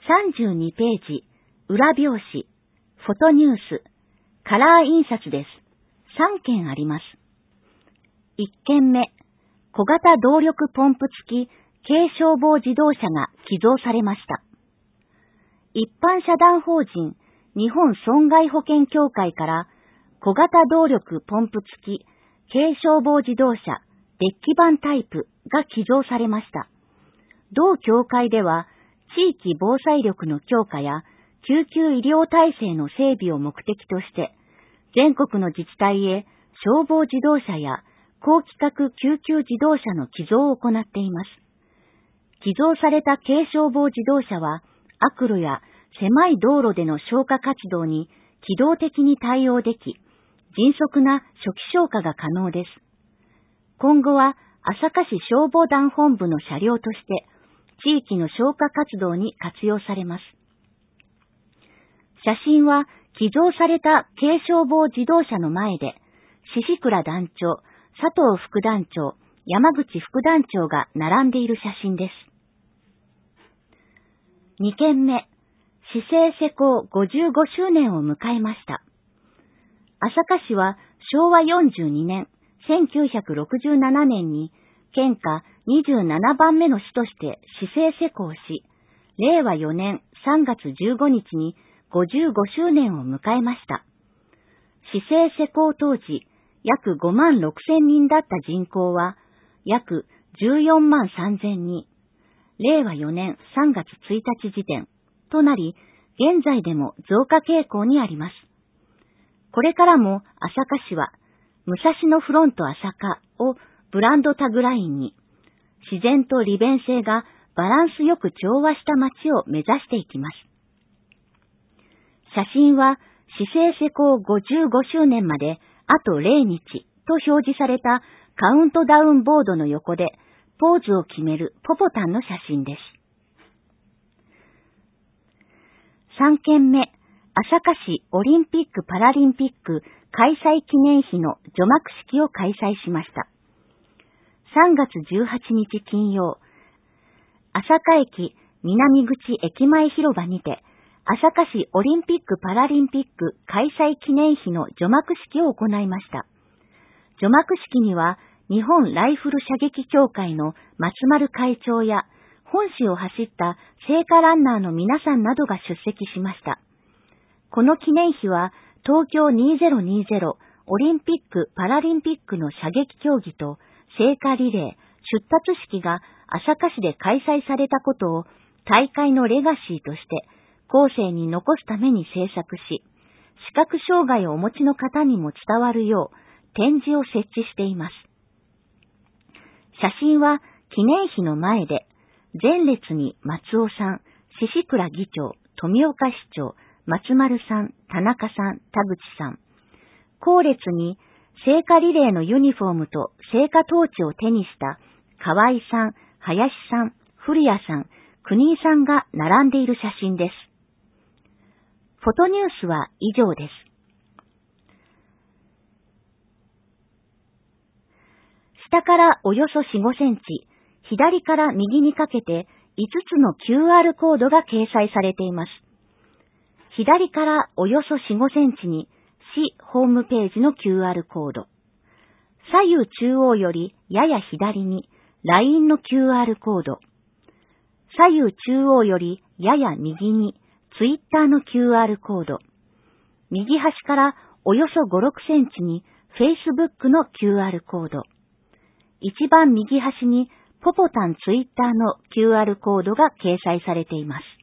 32ページ、裏表紙、フォトニュース、カラー印刷です。3件あります。1件目、小型動力ポンプ付き軽消防自動車が寄贈されました。一般社団法人日本損害保険協会から小型動力ポンプ付き軽消防自動車デッキ版タイプが寄贈されました。同協会では地域防災力の強化や救急医療体制の整備を目的として全国の自治体へ消防自動車や高規格救急自動車の寄贈を行っています。寄贈された軽消防自動車は悪路や狭い道路での消火活動に機動的に対応でき、迅速な初期消火が可能です。今後は朝霞市消防団本部の車両として地域の消火活動に活用されます。写真は寄贈された軽消防自動車の前で、宍倉団長、佐藤副団長、山口副団長が並んでいる写真です。2件目、市政施行55周年を迎えました。朝霞市は昭和42年、1967年に県下27番目の市として市政施行し、令和4年3月15日に55周年を迎えました。市政施行当時、約5万6千人だった人口は約14万3千人、令和4年3月1日時点となり、現在でも増加傾向にあります。これからも朝霞市は、武蔵野フロント朝霞をブランドタグラインに、自然と利便性がバランスよく調和した街を目指していきます。写真は市政施行55周年まであと0日と表示されたカウントダウンボードの横でポーズを決めるポポタンの写真です。3件目、朝霞市オリンピック・パラリンピック開催記念碑の除幕式を開催しました。3月18日金曜、朝霞駅南口駅前広場にて、朝霞市オリンピック・パラリンピック開催記念碑の除幕式を行いました。除幕式には、日本ライフル射撃協会の松丸会長や、本市を走った聖火ランナーの皆さんなどが出席しました。この記念碑は、東京2020オリンピック・パラリンピックの射撃競技と聖火リレー、出立式が朝霞市で開催されたことを大会のレガシーとして、後世に残すために制作し、視覚障害をお持ちの方にも伝わるよう展示を設置しています。写真は記念碑の前で、前列に松尾さん、宍倉議長、富岡市長、松丸さん、田中さん、田口さん。後列に聖火リレーのユニフォームと聖火トーチを手にした河合さん、林さん、古谷さん、国井さんが並んでいる写真です。フォトニュースは以上です。下からおよそ4、5センチ、左から右にかけて5つの QR コードが掲載されています。左からおよそ4、5センチに市ホームページの QR コード。左右中央よりやや左に LINE の QR コード。左右中央よりやや右にTwitter の QR コード。右端からおよそ5、6センチに Facebook の QR コード。一番右端にポポタン Twitter の QR コードが掲載されています。